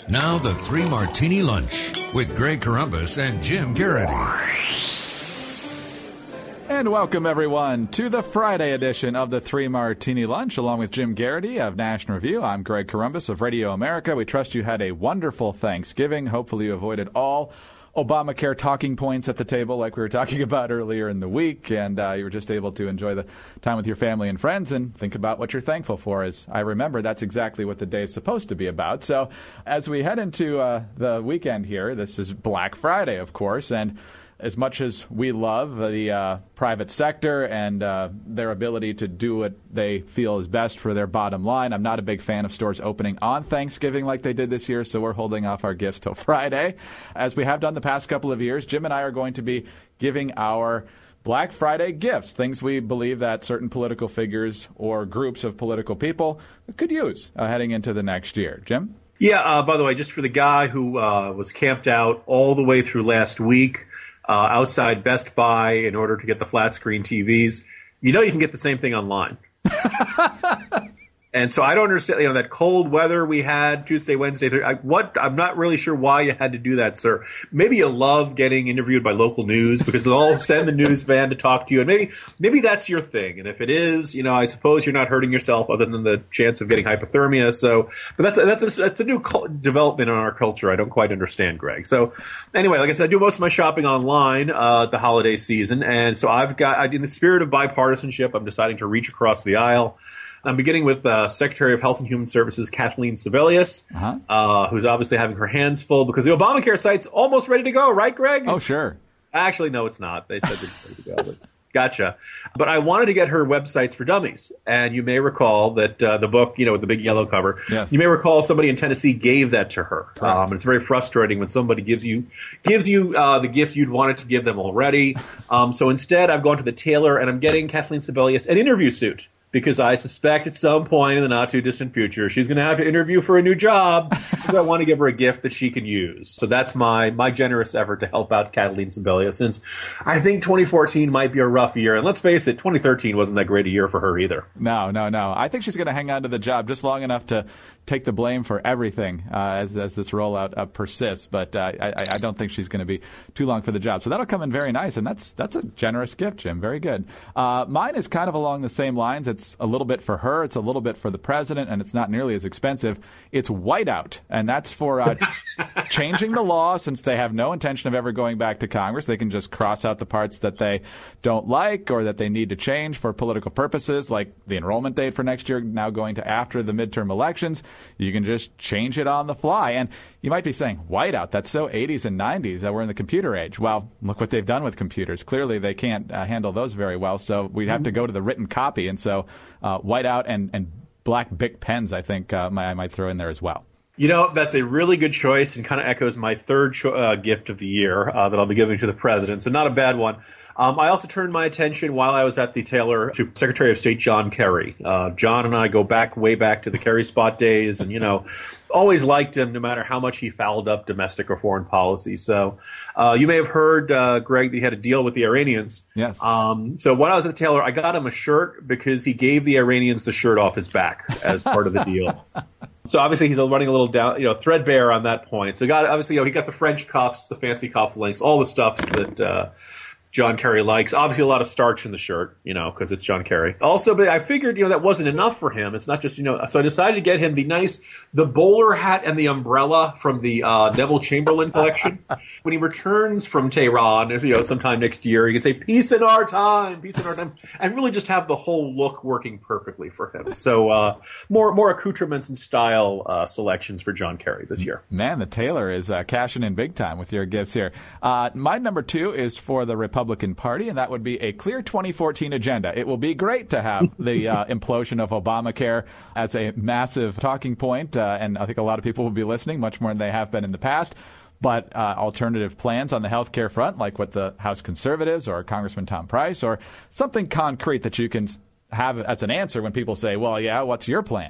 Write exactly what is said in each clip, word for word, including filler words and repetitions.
Now the Three Martini Lunch with Greg Corombos and Jim Garrity. And welcome, everyone, to the Friday edition of the Three Martini Lunch, along with Jim Garrity of National Review. I'm Greg Corombos of Radio America. We trust you had a wonderful Thanksgiving. Hopefully you avoided all Obamacare talking points at the table like we were talking about earlier in the week, and uh, you were just able to enjoy the time with your family and friends and think about what you're thankful for. As I remember, that's exactly what the day is supposed to be about. So as we head into uh, the weekend here, this is Black Friday, of course, and as much as we love the uh, private sector and uh, their ability to do what they feel is best for their bottom line, I'm not a big fan of stores opening on Thanksgiving like they did this year, so we're holding off our gifts till Friday. As we have done the past couple of years, Jim and I are going to be giving our Black Friday gifts, things we believe that certain political figures or groups of political people could use uh, heading into the next year. Jim? Yeah, uh, by the way, just for the guy who uh, was camped out all the way through last week, Uh, outside Best Buy in order to get the flat screen T Vs, you know you can get the same thing online. And so I don't understand, you know, that cold weather we had Tuesday, Wednesday, Thursday, I, what, I'm not really sure why you had to do that, sir. Maybe you love getting interviewed by local news because they'll all send the news van to talk to you. And maybe, maybe that's your thing. And if it is, you know, I suppose you're not hurting yourself other than the chance of getting hypothermia. So, but that's, a, that's a, that's a new cu- development in our culture. I don't quite understand, Greg. So anyway, like I said, I do most of my shopping online, uh, the holiday season. And so I've got, I, in the spirit of bipartisanship, I'm deciding to reach across the aisle. I'm beginning with uh, Secretary of Health and Human Services Kathleen Sebelius, uh-huh. uh, who's obviously having her hands full because the Obamacare site's almost ready to go, right, Greg? Oh, sure. Actually, no, it's not. They said it's ready to go. But gotcha. But I wanted to get her websites for dummies. And you may recall that uh, the book, you know, with the big yellow cover, yes. You may recall somebody in Tennessee gave that to her. Um, and it's very frustrating when somebody gives you gives you uh, the gift you'd wanted to give them already. Um, so instead, I've gone to the tailor, and I'm getting Kathleen Sebelius an interview suit. Because I suspect at some point in the not-too-distant future, she's going to have to interview for a new job because I want to give her a gift that she can use. So that's my my generous effort to help out Kathleen Sebelius, since I think twenty fourteen might be a rough year. And let's face it, twenty thirteen wasn't that great a year for her either. No, no, no. I think she's going to hang on to the job just long enough to take the blame for everything uh, as, as this rollout uh, persists. But uh, I, I don't think she's going to be too long for the job. So that'll come in very nice. And that's that's a generous gift, Jim. Very good. Uh, mine is kind of along the same lines. It's a little bit for her, it's a little bit for the president, and it's not nearly as expensive. It's whiteout, and that's for uh, changing the law. Since they have no intention of ever going back to Congress, they can just cross out the parts that they don't like or that they need to change for political purposes, like the enrollment date for next year now going to after the midterm elections. You can just change it on the fly. And you might be saying, whiteout, that's so eighties and nineties. Uh, we're in the computer age. Well, look what they've done with computers. Clearly, they can't uh, handle those very well, so we'd have to go to the written copy. And so uh, whiteout and, and black Bic pens, I think uh, my, I might throw in there as well. You know, that's a really good choice and kind of echoes my third cho- uh, gift of the year uh, that I'll be giving to the president. So not a bad one. Um, I also turned my attention while I was at the tailor to Secretary of State John Kerry. Uh, John and I go back way back to the Kerry spot days, and, you know, always liked him no matter how much he fouled up domestic or foreign policy. So uh, you may have heard, uh, Greg, that he had a deal with the Iranians. Yes. Um, so when I was at the tailor, I got him a shirt because he gave the Iranians the shirt off his back as part of the deal. So obviously he's running a little down, you know, threadbare on that point. So got obviously, you know, he got the French cuffs, the fancy cuff links, all the stuffs that uh, John Kerry likes. Obviously a lot of starch in the shirt, you know, because it's John Kerry. Also, but I figured, you know, that wasn't enough for him. It's not just, you know, so I decided to get him the nice, the bowler hat and the umbrella from the uh, Neville Chamberlain collection. When he returns from Tehran, you know, sometime next year, he can say, peace in our time, peace in our time, and really just have the whole look working perfectly for him. So uh, more more accoutrements and style uh, selections for John Kerry this year. Man, the tailor is uh, cashing in big time with your gifts here. Uh, my number two is for the Republican Republican Party, and that would be a clear twenty fourteen agenda. It will be great to have the uh, implosion of Obamacare as a massive talking point, uh, and I think a lot of people will be listening, much more than they have been in the past. But uh, alternative plans on the health care front, like what the House Conservatives or Congressman Tom Price, or something concrete that you can have as an answer when people say, well, yeah, what's your plan?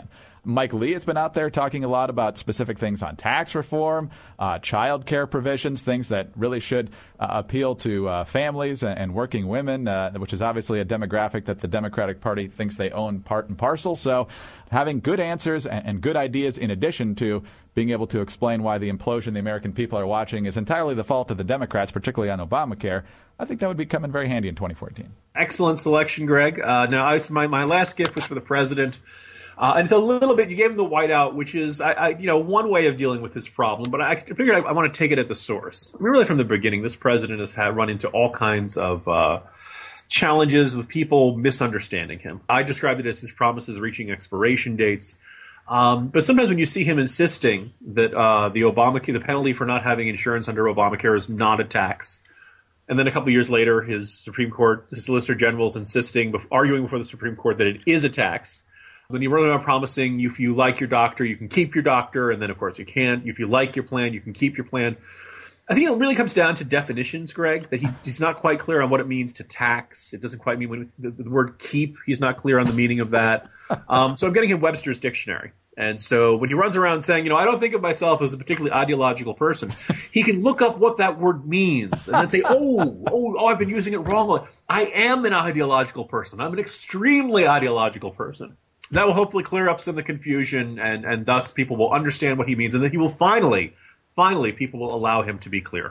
Mike Lee has been out there talking a lot about specific things on tax reform, uh, child care provisions, things that really should uh, appeal to uh, families and, and working women, uh, which is obviously a demographic that the Democratic Party thinks they own part and parcel. So having good answers and, and good ideas in addition to being able to explain why the implosion the American people are watching is entirely the fault of the Democrats, particularly on Obamacare, I think that would be coming very handy in twenty fourteen. Excellent selection, Greg. Uh, now, I was, my, my last gift was for the president. Uh, and it's a little bit, you gave him the whiteout, which is, I, I, you know, one way of dealing with this problem. But I figured I, I want to take it at the source. I mean, really from the beginning, this president has had run into all kinds of uh, challenges with people misunderstanding him. I described it as his promises reaching expiration dates. Um, but sometimes when you see him insisting that uh, the Obamacare, the penalty for not having insurance under Obamacare is not a tax, and then a couple of years later, his Supreme Court, his Solicitor General is insisting, arguing before the Supreme Court that it is a tax. When you run around promising if you like your doctor, you can keep your doctor, and then of course you can't. If you like your plan, you can keep your plan. I think it really comes down to definitions, Greg, that he, he's not quite clear on what it means to tax. It doesn't quite mean when the, the word keep, he's not clear on the meaning of that. Um, so I'm getting him Webster's dictionary. And so when he runs around saying, you know, I don't think of myself as a particularly ideological person, he can look up what that word means and then say, oh, oh, oh, I've been using it wrongly. I am an ideological person. I'm an extremely ideological person. That will hopefully clear up some of the confusion, and, and thus people will understand what he means, and then he will finally, finally, people will allow him to be clear.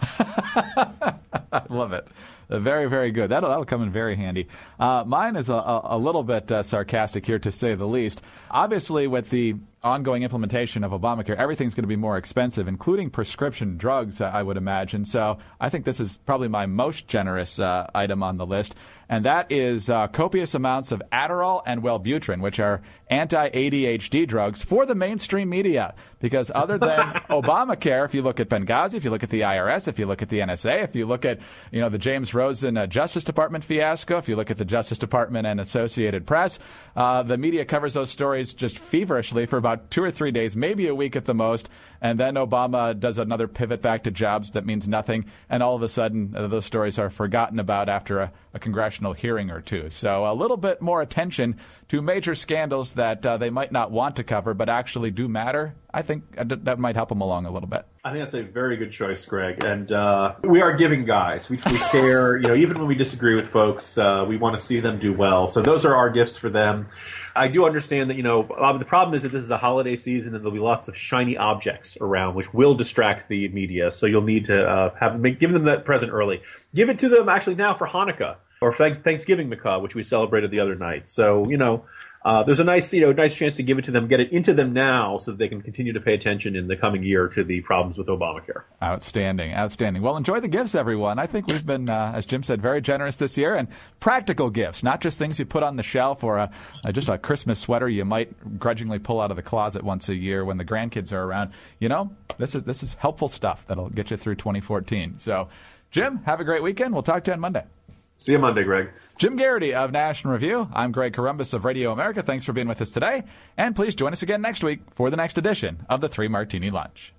I love it. Uh, very, very good. That'll, that'll come in very handy. Uh, mine is a, a, a little bit uh, sarcastic here, to say the least. Obviously, with the ongoing implementation of Obamacare, everything's going to be more expensive, including prescription drugs, I would imagine. So I think this is probably my most generous uh, item on the list, and that is uh, copious amounts of Adderall and Wellbutrin, which are anti-A D H D drugs for the mainstream media. Because other than Obamacare, if you look at Benghazi, if you look at the I R S, if you look at the N S A, if you look at, you know, the James Rosen uh, Justice Department fiasco, if you look at the Justice Department and Associated Press, uh, the media covers those stories just feverishly for about two or three days, maybe a week at the most, and then Obama does another pivot back to jobs that means nothing, and all of a sudden uh, those stories are forgotten about after a, a congressional hearing or two. So a little bit more attention to major scandals that uh, they might not want to cover but actually do matter. I think that might help them along a little bit. I think that's a very good choice, Greg. And uh, we are giving guys. We, we care, you know, even when we disagree with folks, uh, we want to see them do well. So those are our gifts for them. I do understand that, you know, um, the problem is that this is a holiday season and there'll be lots of shiny objects around which will distract the media. So you'll need to uh, have make, give them that present early. Give it to them actually now for Hanukkah or Thanksgiving Macaw, which we celebrated the other night. So, you know, uh, there's a nice, you know, nice chance to give it to them, get it into them now so that they can continue to pay attention in the coming year to the problems with Obamacare. Outstanding, outstanding. Well, enjoy the gifts, everyone. I think we've been, uh, as Jim said, very generous this year, and practical gifts, not just things you put on the shelf or a, a, just a Christmas sweater you might grudgingly pull out of the closet once a year when the grandkids are around. You know, this is this is helpful stuff that'll get you through twenty fourteen. So, Jim, have a great weekend. We'll talk to you on Monday. See you Monday, Greg. Jim Garrity of National Review. I'm Greg Corombos of Radio America. Thanks for being with us today. And please join us again next week for the next edition of the Three Martini Lunch.